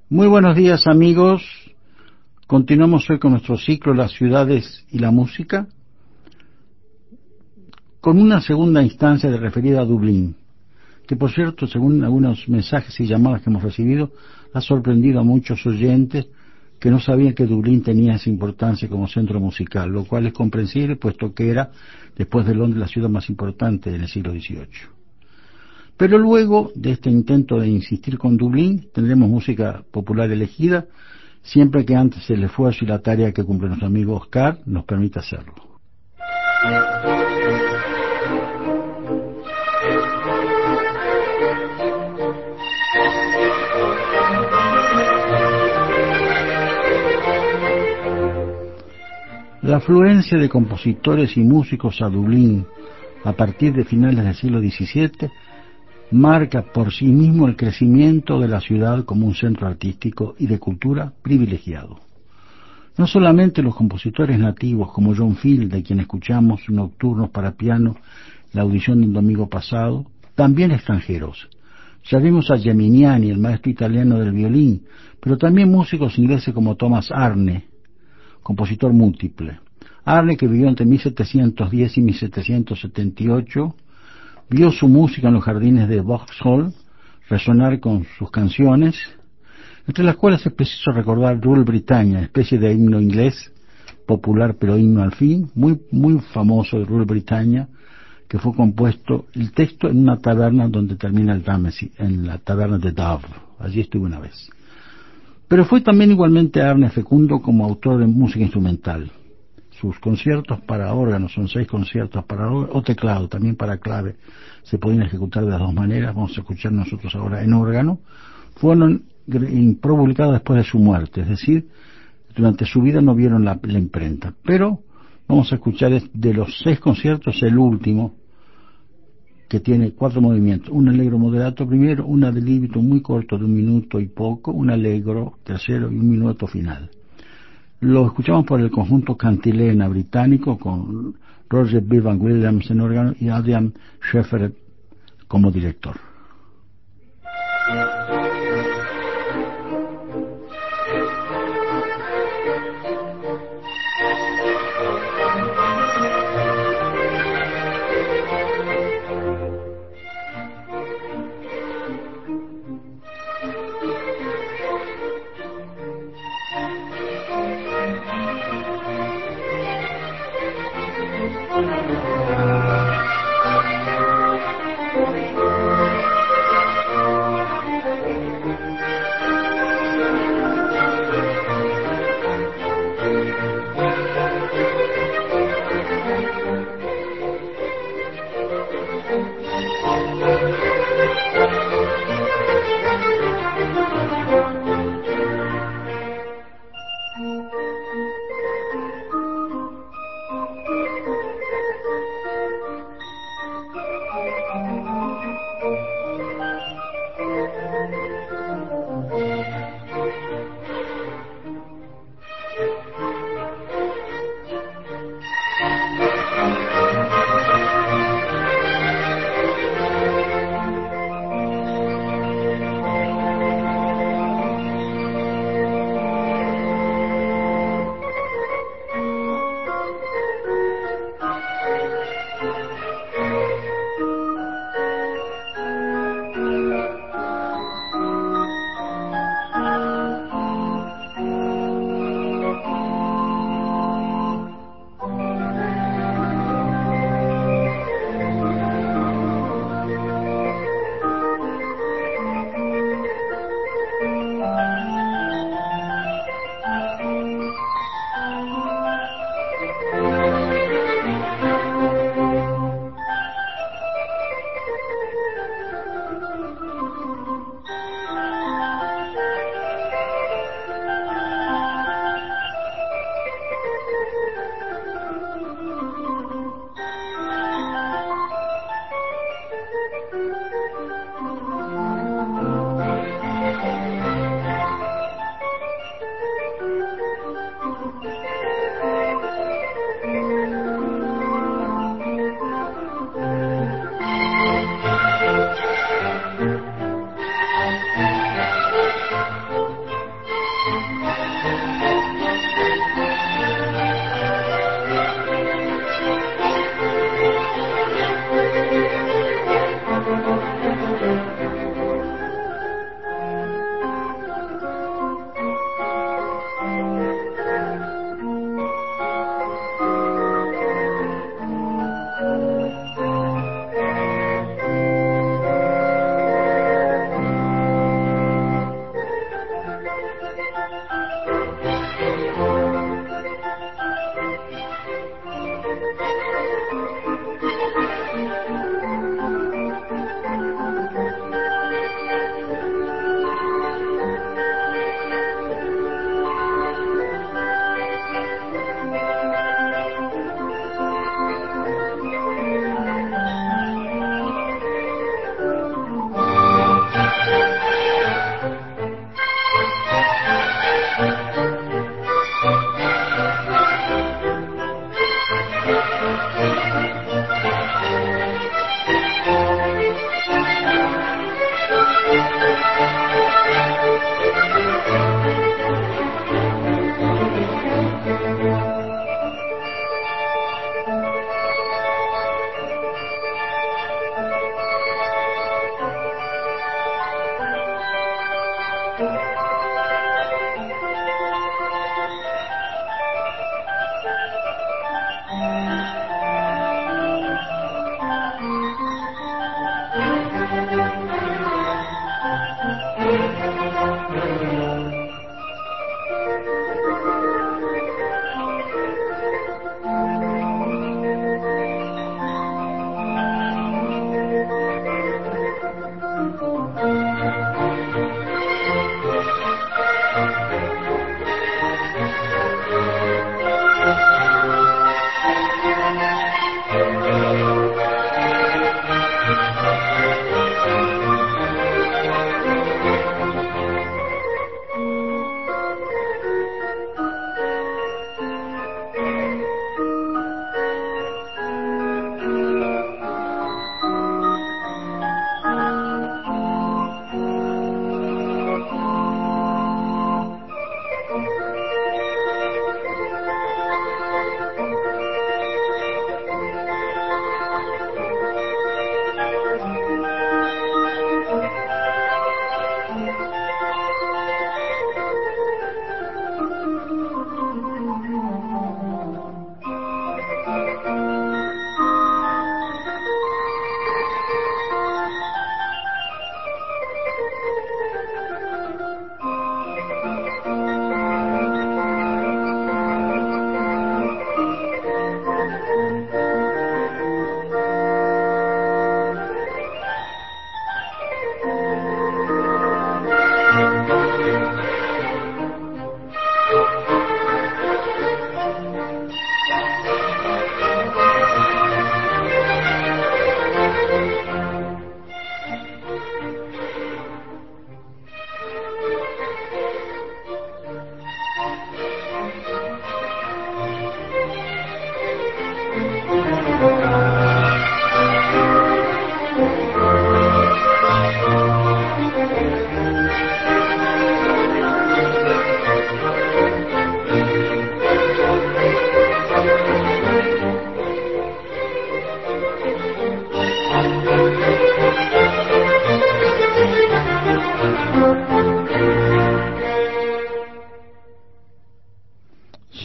Muy buenos días, amigos. Continuamos hoy con nuestro ciclo Las ciudades y la música, con una segunda instancia de referida a Dublín, que por cierto, según algunos mensajes y llamadas que hemos recibido, ha sorprendido a muchos oyentes que no sabían que Dublín tenía esa importancia como centro musical, lo cual es comprensible, puesto que era, después de Londres, la ciudad más importante en el siglo XVIII. Pero luego de este intento de insistir con Dublín, tendremos música popular elegida, siempre que antes el esfuerzo y la tarea que cumple nuestro amigo Oscar nos permita hacerlo. La afluencia de compositores y músicos a Dublín a partir de finales del siglo XVII marca por sí mismo el crecimiento de la ciudad como un centro artístico y de cultura privilegiado. No solamente los compositores nativos como John Field, de quien escuchamos Nocturnos para piano, la audición del domingo pasado, también extranjeros. Ya vimos a Geminiani, el maestro italiano del violín, pero también músicos ingleses como Thomas Arne, compositor múltiple. Arne, que vivió entre 1710 y 1778, vio su música en los jardines de Vauxhall resonar con sus canciones, entre las cuales es preciso recordar Rule Britannia, especie de himno inglés, popular pero himno al fin, muy famoso de Rule Britannia, que fue compuesto el texto en una taberna donde termina el Támesis, en la taberna de Dove. Allí estuve una vez. Pero fue también igualmente Arne fecundo como autor de música instrumental. Sus conciertos para órgano, son 6 conciertos para órgano, o teclado, también para clave, se podían ejecutar de las dos maneras, vamos a escuchar nosotros ahora en órgano, fueron publicados después de su muerte, es decir, durante su vida no vieron la imprenta, pero vamos a escuchar de los 6 conciertos el último, que tiene 4 movimientos, un allegro moderato primero, un ad libitum muy corto de 1 minuto y poco, un allegro tercero y 1 minuto final. Lo escuchamos por el conjunto Cantilena británico con Roger Bevan Williams en órgano y Adrian Sheffer como director.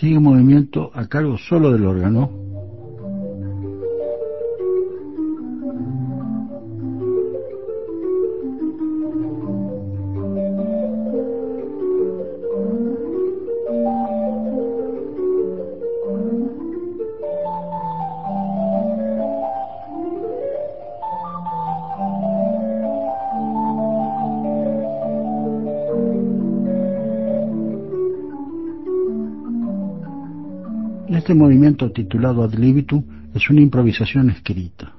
Sigue un movimiento a cargo solo del órgano. Este movimiento, titulado Ad libitum, es una improvisación escrita.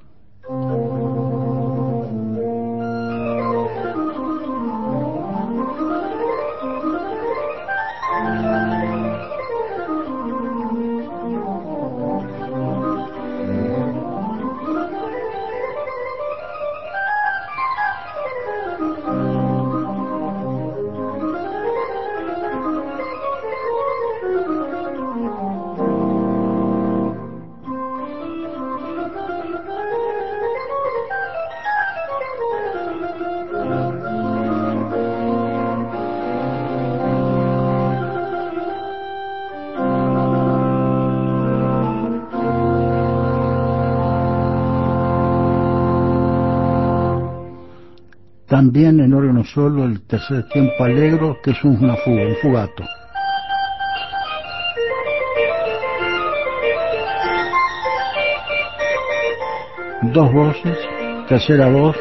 También en órgano solo el tercer tiempo allegro, que es una fuga, un fugato. Dos voces, tercera voz,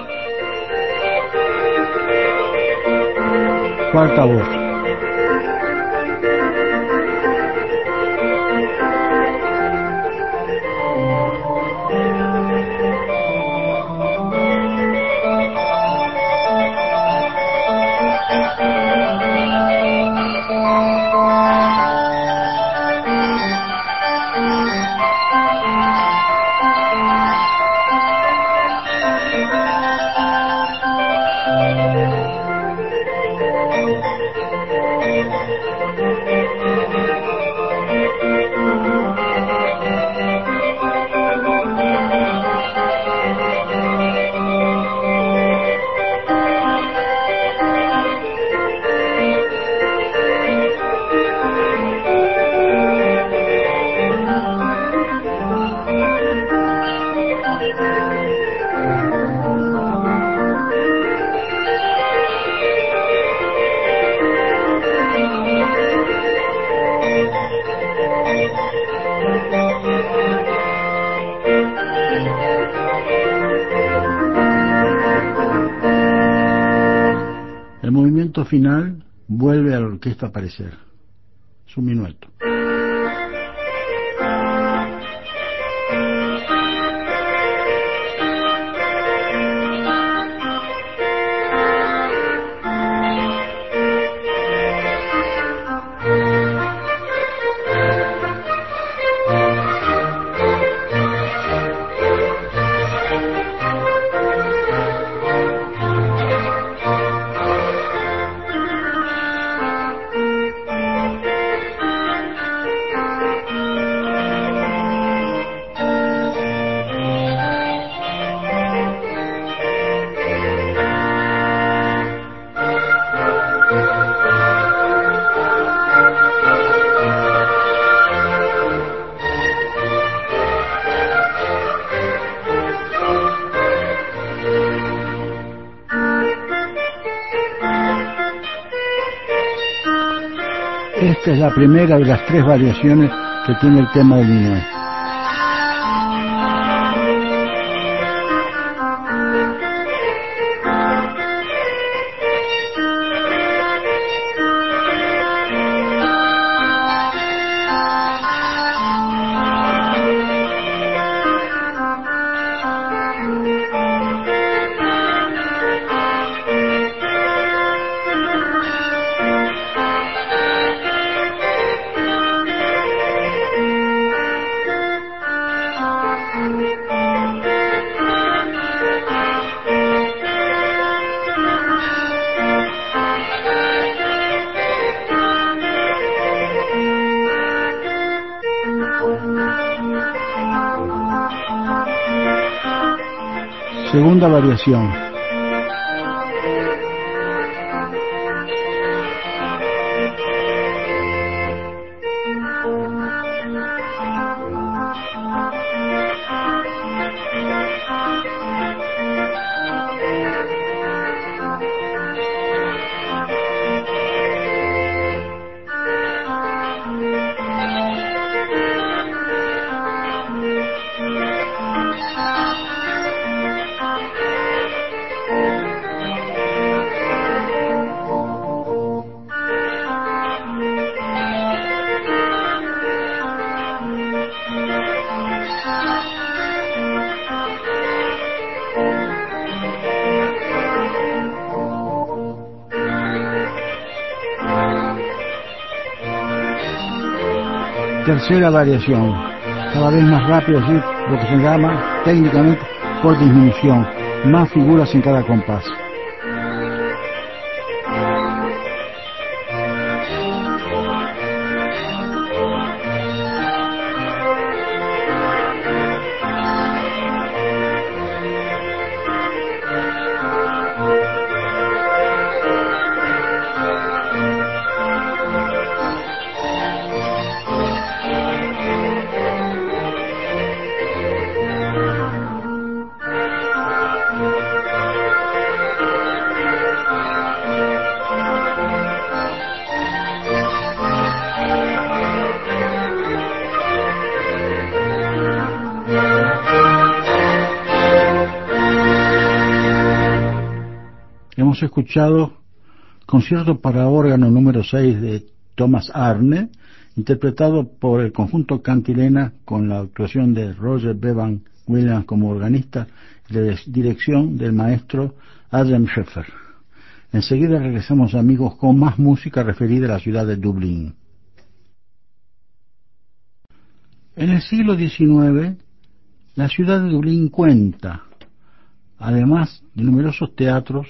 cuarta voz. El movimiento final vuelve a la orquesta a aparecer. Es un minueto. Esta es la primera de las tres variaciones que tiene el tema del minué. Segunda variación. Tercera variación, cada vez más rápido, es decir, lo que se llama técnicamente por disminución, más figuras en cada compás. Hemos escuchado Concierto para órgano número 6 de Thomas Arne, interpretado por el conjunto Cantilena con la actuación de Roger Bevan Williams como organista y la dirección del maestro Adam Scheffer. Enseguida regresamos, amigos, con más música referida a la ciudad de Dublín. En el siglo XIX, la ciudad de Dublín cuenta, además de numerosos teatros,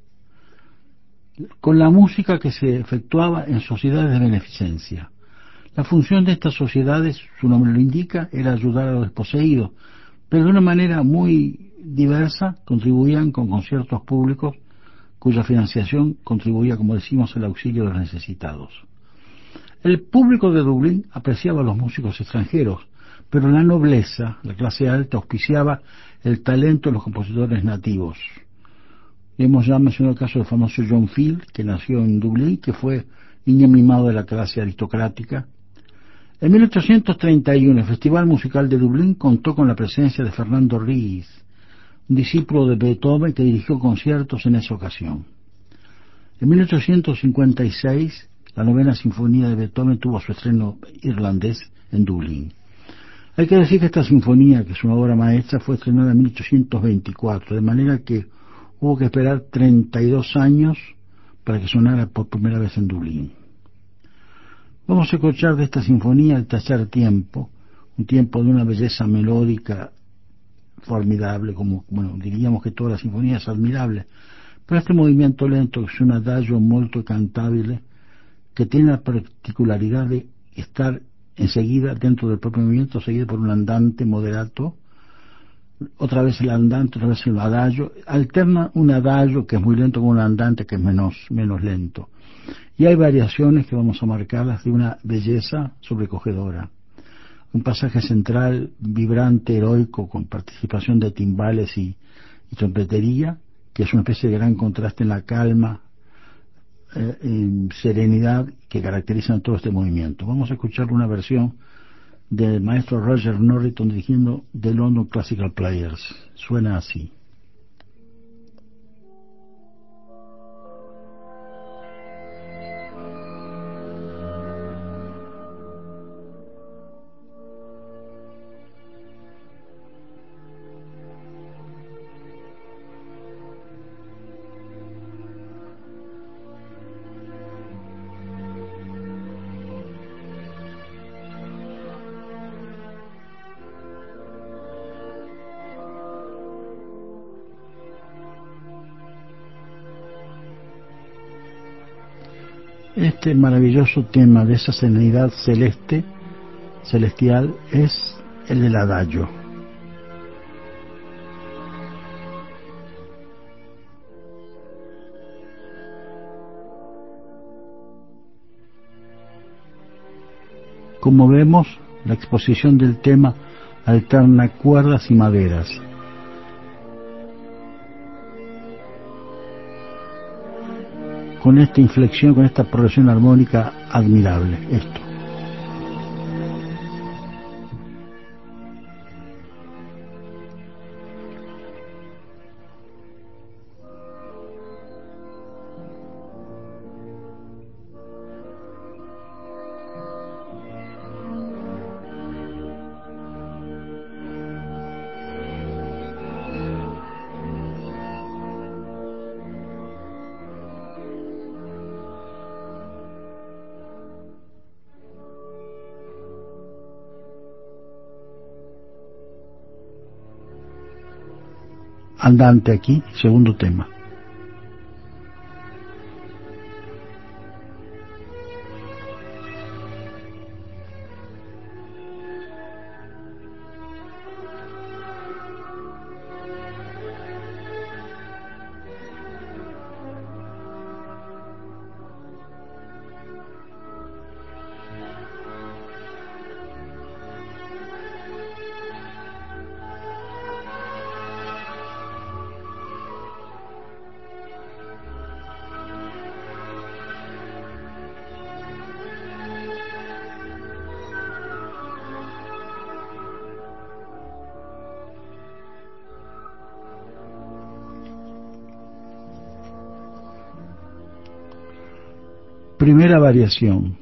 con la música que se efectuaba en sociedades de beneficencia. La función de estas sociedades, su nombre lo indica, era ayudar a los desposeídos, pero de una manera muy diversa contribuían con conciertos públicos cuya financiación contribuía, como decimos, al auxilio de los necesitados. El público de Dublín apreciaba a los músicos extranjeros, pero la nobleza, la clase alta, auspiciaba el talento de los compositores nativos. Hemos ya mencionado el caso del famoso John Field, que nació en Dublín, que fue niño mimado de la clase aristocrática. En 1831, el Festival Musical de Dublín contó con la presencia de Fernando Ries, un discípulo de Beethoven que dirigió conciertos en esa ocasión. En 1856, la novena sinfonía de Beethoven tuvo su estreno irlandés en Dublín. Hay que decir que esta sinfonía, que es una obra maestra, fue estrenada en 1824, de manera que hubo que esperar 32 años para que sonara por primera vez en Dublín. Vamos a escuchar de esta sinfonía el tercer tiempo, un tiempo de una belleza melódica formidable, bueno, diríamos que toda la sinfonía es admirable, pero este movimiento lento es un adagio molto cantabile que tiene la particularidad de estar enseguida dentro del propio movimiento, seguido por un andante moderato, otra vez el andante, otra vez el adagio, alterna un adagio que es muy lento con un andante que es menos lento. Y hay variaciones que vamos a marcarlas de una belleza sobrecogedora. Un pasaje central, vibrante, heroico, con participación de timbales y trompetería, que es una especie de gran contraste en la calma, serenidad que caracterizan todo este movimiento. Vamos a escuchar una versión del maestro Roger Norrington dirigiendo The London Classical Players. Suena así. Este maravilloso tema de esa serenidad celestial, es el del adagio. Como vemos, la exposición del tema alterna cuerdas y maderas. Con esta inflexión, con esta progresión armónica admirable, esto. Andante aquí, segundo tema. Primera variación.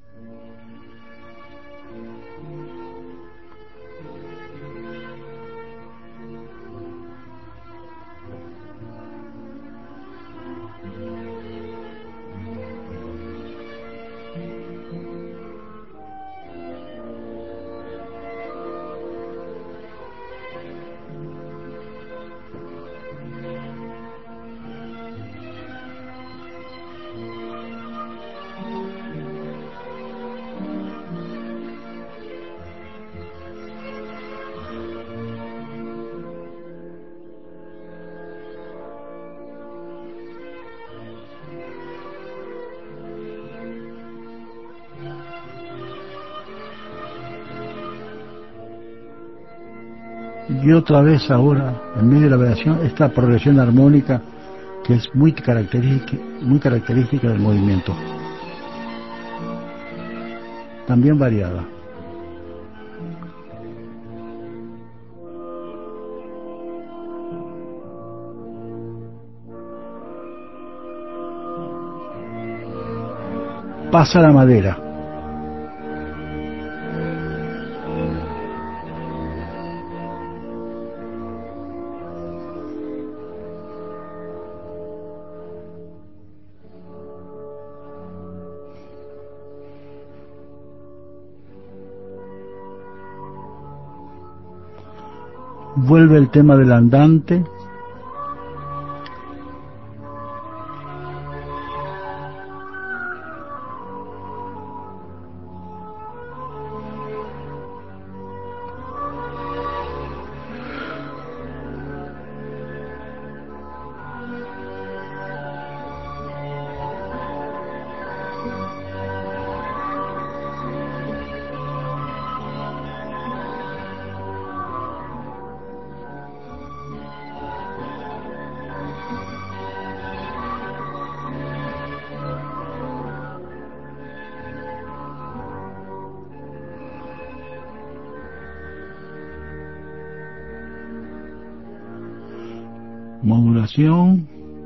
Y otra vez ahora, en medio de la variación, esta progresión armónica que es muy característica del movimiento. También variada. Pasa la madera. Vuelve el tema del andante. Modulación.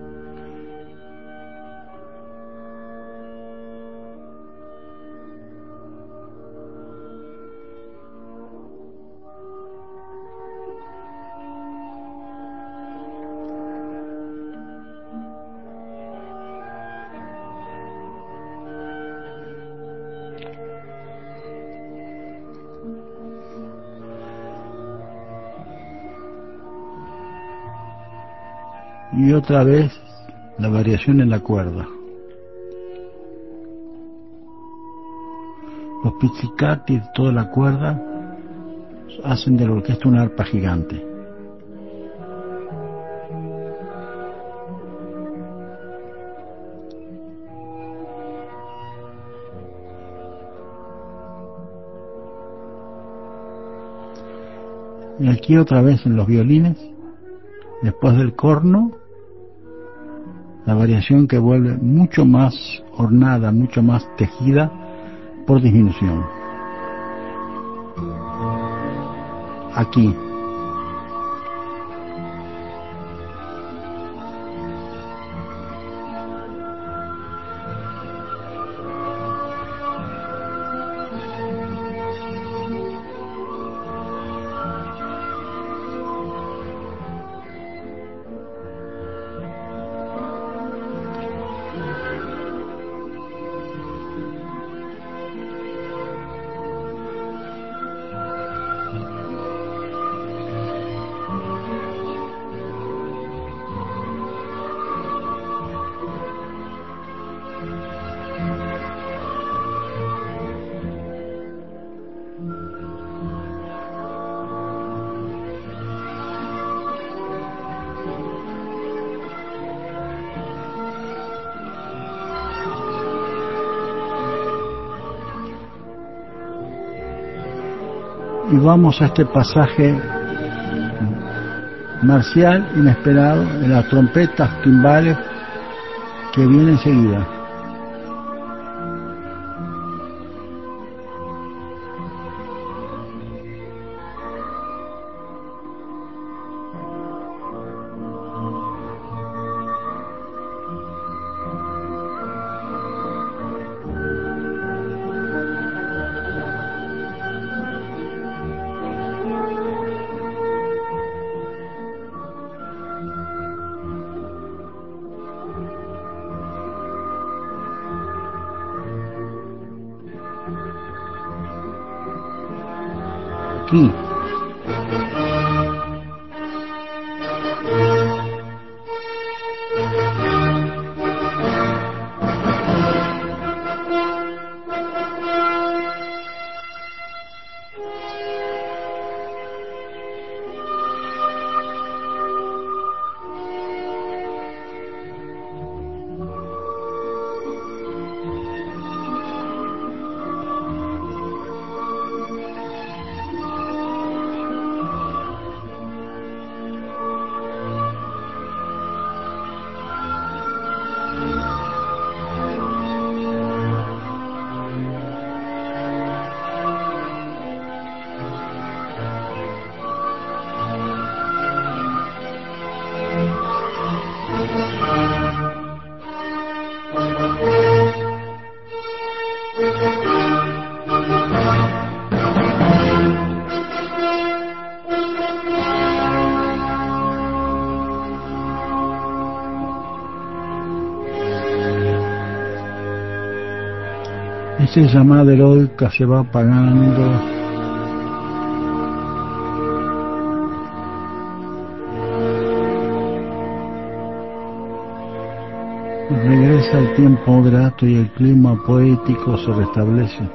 Y otra vez la variación en la cuerda. Los pizzicati de toda la cuerda hacen de la orquesta una arpa gigante. Y aquí otra vez en los violines, después del corno, la variación que vuelve mucho más ornada, mucho más tejida por disminución. Aquí. Y vamos a este pasaje marcial, inesperado, en las trompetas, timbales, que viene enseguida. Aquí. Ese llamado heroica se va apagando. Regresa el tiempo grato y el clima poético se restablece.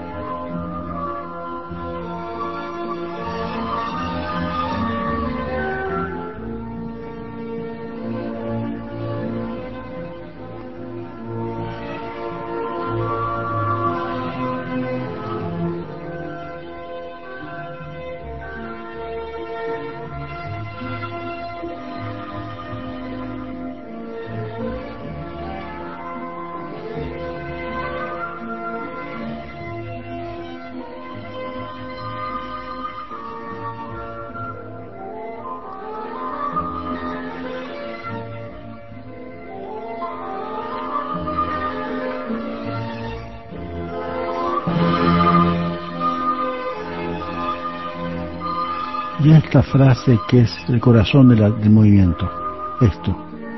Y esta frase que es el corazón del movimiento, esto.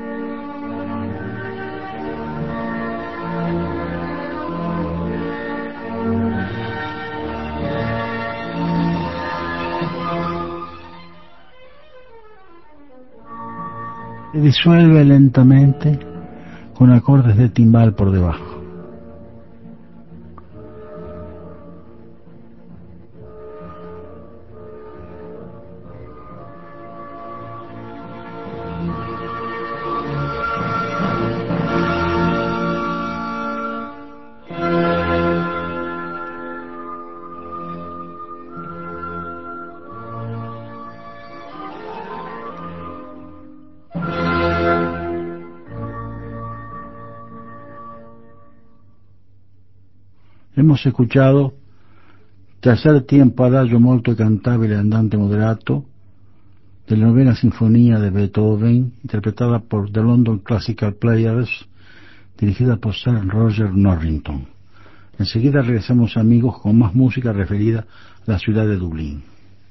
Se disuelve lentamente con acordes de timbal por debajo. Hemos escuchado Tercer tiempo adagio molto cantabile andante moderato de la novena sinfonía de Beethoven, interpretada por The London Classical Players, dirigida por Sir Roger Norrington. Enseguida regresamos, amigos, con más música referida a la ciudad de Dublín.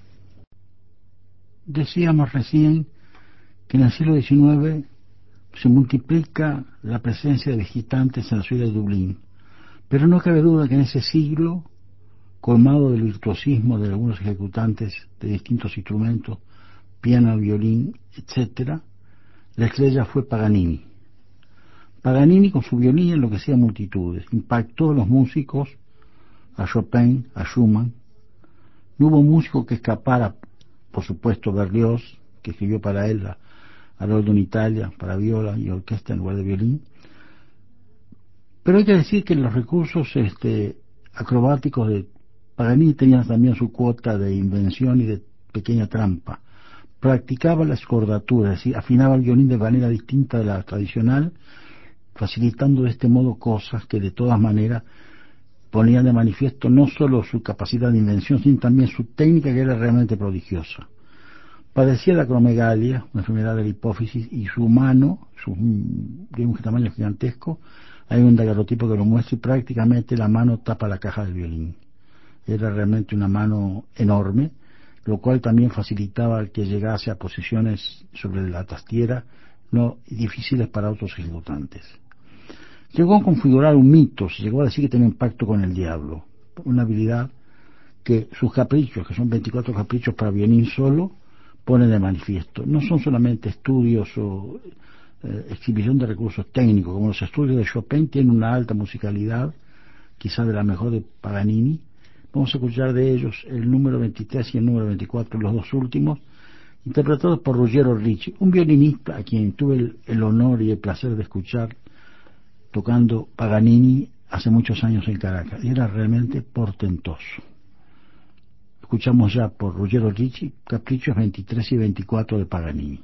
Decíamos recién que en el siglo XIX se multiplica la presencia de visitantes en la ciudad de Dublín, pero no cabe duda que en ese siglo, colmado del virtuosismo de algunos ejecutantes de distintos instrumentos, piano, violín, etc., la estrella fue Paganini. Paganini con su violín enloquecía multitudes, impactó a los músicos, a Chopin, a Schumann. No hubo músico que escapara, por supuesto Berlioz, que escribió para él a Aroldo in Italia, para viola y orquesta en lugar de violín. Pero hay que decir que los recursos acrobáticos de Paganini tenía también su cuota de invención y de pequeña trampa. Practicaba la escordatura, es decir, afinaba el violín de manera distinta de la tradicional, facilitando de este modo cosas que de todas maneras ponían de manifiesto no solo su capacidad de invención, sino también su técnica, que era realmente prodigiosa. Padecía de acromegalia, una enfermedad de la hipófisis, y su mano, de un tamaño gigantesco, hay un daguerrotipo que lo muestra, y prácticamente la mano tapa la caja del violín. Era realmente una mano enorme, lo cual también facilitaba el que llegase a posiciones sobre la tastiera no difíciles para otros ejecutantes. Llegó a configurar un mito, se llegó a decir que tenía un pacto con el diablo, una habilidad que sus caprichos, que son 24 caprichos para violín solo, ponen de manifiesto. No son solamente estudios o exhibición de recursos técnicos, como los estudios de Chopin tienen una alta musicalidad, quizá de la mejor de Paganini. Vamos a escuchar de ellos el número 23 y el número 24, los dos últimos, interpretados por Ruggiero Ricci, un violinista a quien tuve el honor y el placer de escuchar tocando Paganini hace muchos años en Caracas, y era realmente portentoso. Escuchamos ya por Ruggiero Ricci, Caprichos 23 y 24 de Paganini.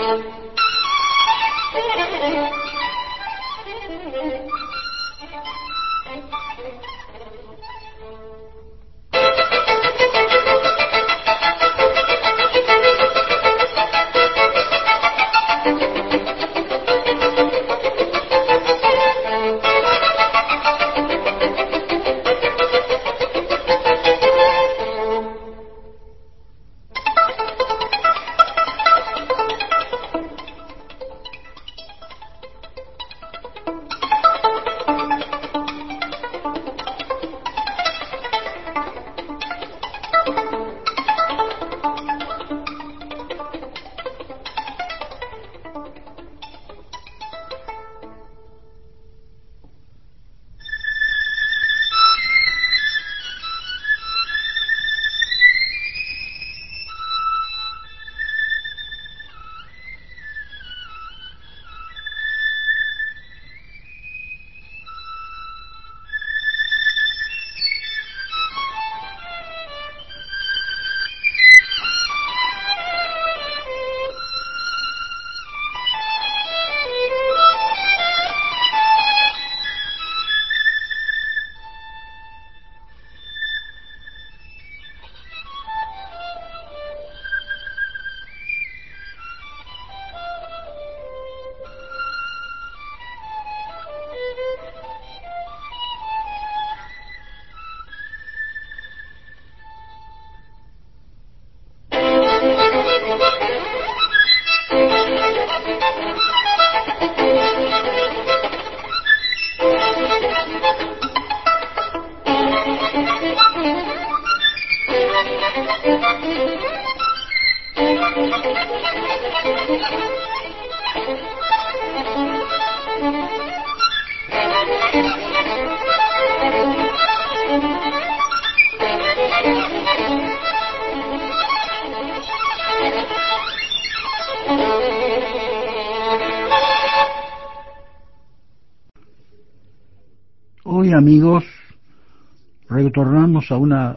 Hoy, amigos, retornamos a una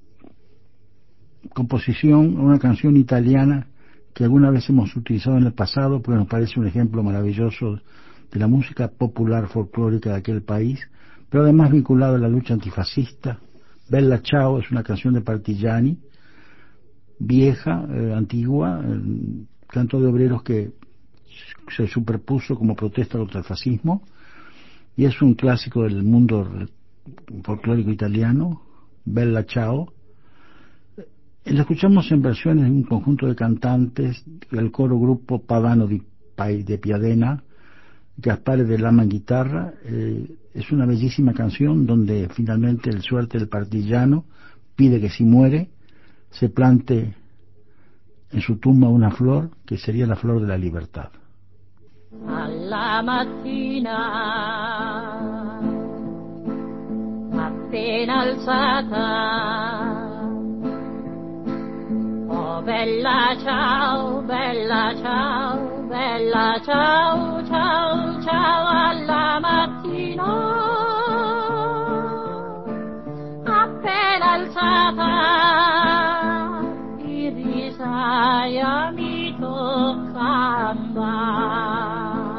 composición, a una canción italiana que alguna vez hemos utilizado en el pasado, porque nos parece un ejemplo maravilloso de la música popular folclórica de aquel país, pero además vinculado a la lucha antifascista. Bella Ciao es una canción de Partigiani, vieja, antigua, canto de obreros que se superpuso como protesta contra el fascismo, y es un clásico del mundo folclórico italiano. Bella Ciao. Lo escuchamos en versiones de un conjunto de cantantes, el coro grupo Padano de Piadena, Gaspare de Lama en guitarra. Es una bellísima canción donde finalmente el suerte del partigiano pide que si muere se plante en su tumba una flor que sería la flor de la libertad. Alla mattina, appena alzata, oh bella ciao, bella ciao, bella ciao, ciao, ciao, alla mattina, appena alzata, di risaia mi tocca andare.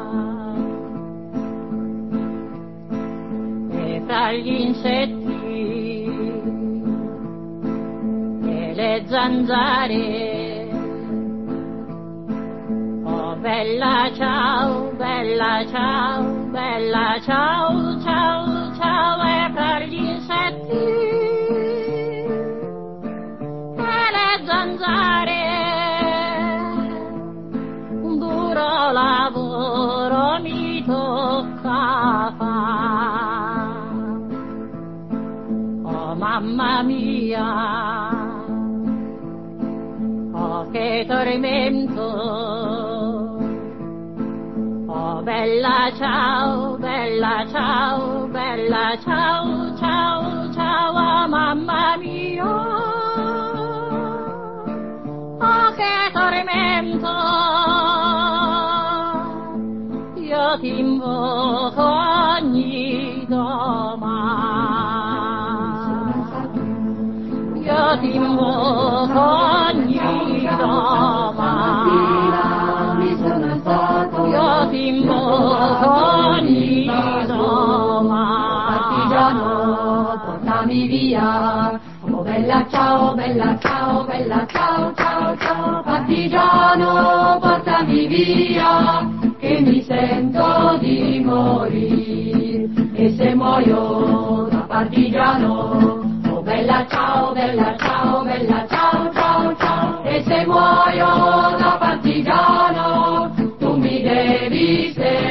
Tra gli insetti e le zanzare, oh bella ciao, bella ciao, bella ciao, ciao, ciao, e tra gli insetti e le zanzare un duro lavoro mi tocca fare. Mamma mia, oh che tormento, oh bella ciao, bella ciao, bella ciao, ciao, ciao, mamma mia, oh che tormento, io ti invoco ogni domani. Io ti invoco ogni domani. via. Oh bella ciao, bella ciao, bella ciao, ciao, ciao, partigiano, portami via, che mi sento di morire, e se muoio da partigiano, oh bella ciao, bella ciao, bella ciao, ciao, ciao, e se muoio da partigiano, tu mi devi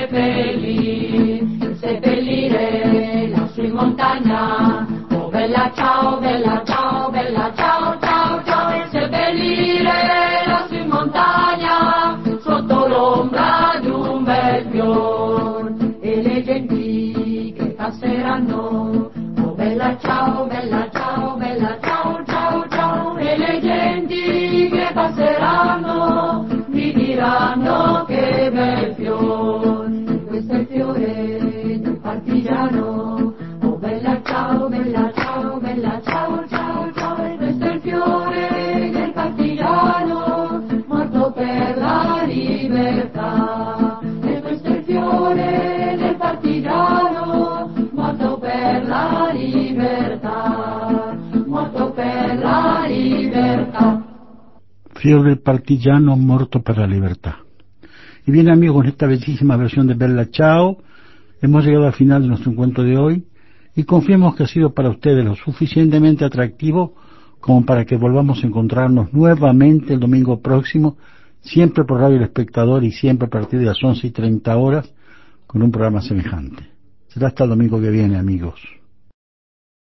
seppellire lassù in montagna, oh bella ciao, bella ciao, bella ciao, ciao, ciao, e seppellire lassù in montagna, sotto l'ombra di un bel fior, e le genti che passeranno, oh bella ciao, bella ciao, bella ciao, ciao, ciao, e le genti che passeranno mi diranno che bel fior, questo è il fiore del partigiano, oh bella ciao, bella ciao, bella ciao, ciao, ciao, e questo è il fiore del partigiano, morto per la libertà, e questo è il fiore del partigiano, morto per la libertà, morto per la libertà. Fiore del partigiano muerto por la libertad. Y bien amigos, con esta bellísima versión de Bella Ciao, hemos llegado al final de nuestro encuentro de hoy y confiemos que ha sido para ustedes lo suficientemente atractivo como para que volvamos a encontrarnos nuevamente el domingo próximo, siempre por Radio El Espectador y siempre a partir de las 11:30 con un programa semejante. Será hasta el domingo que viene, amigos.